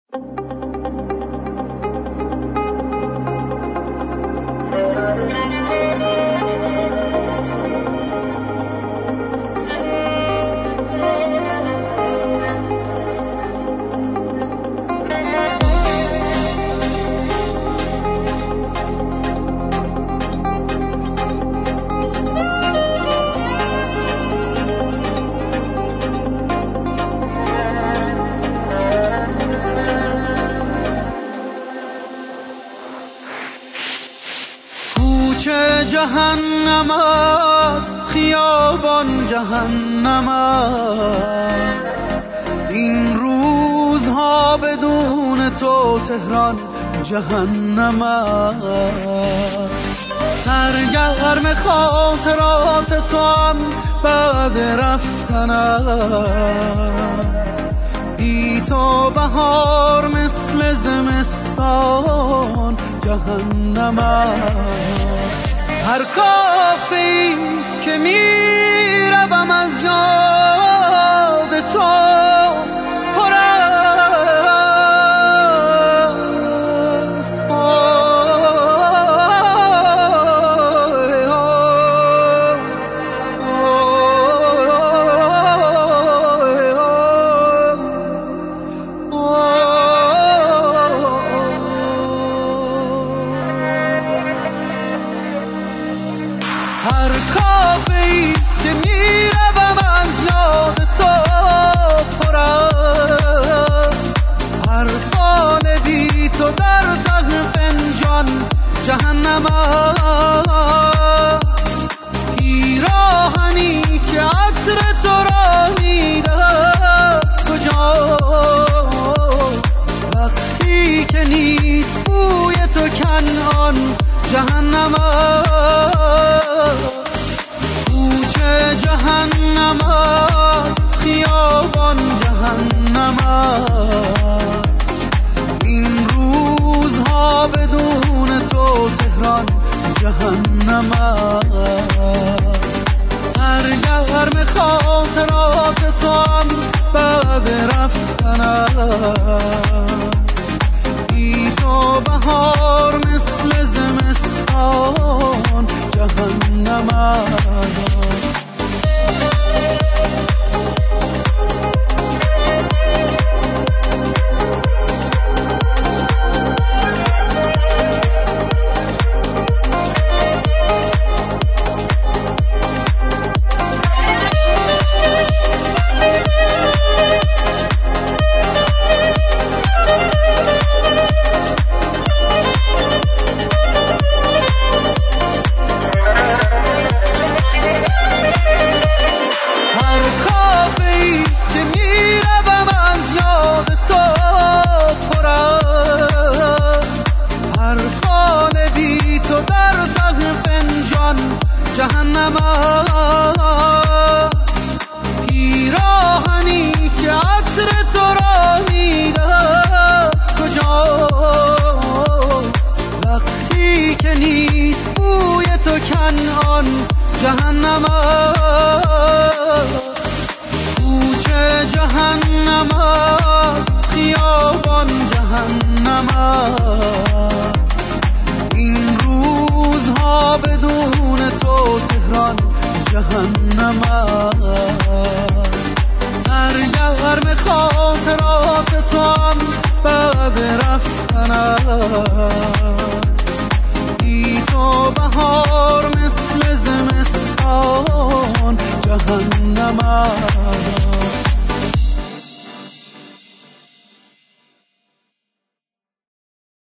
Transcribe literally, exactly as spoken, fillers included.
جهنم است، خیابان جهنم است، این روزها بدون تو تهران جهنم است. سرگرم خاطرات تو هم بعد رفتن است، بی تو بهار مثل زمستان جهنم است. هر کافی که میروم از یاد تو پر است. هر کافی که میروم از یاد تو پر است. حرفان بی تو در ته فنجان جهنم است. پیراهنی که عطر تو را میدهد کجاست؟ وقتی که نیست بوی تو کنعان جهنم است. کوچه جهنم است، خیابان جهنم است، این روزها بدون تو تهران جهنم است. سرگرم خاطرات تو هم بعد رفتن است، بی تو بهار مثل زمستان جهنم است. جهنم است. پیراهنی که عطر تو را میدهد کجاست؟ وقتی که نیست بوی تو کنعان جهنم است. کوچه جهنم است، خیابان جهنم است، این روزها بدون تو تهران جهنم است. سرگرم خاطرات تو هم بعد رفتن است،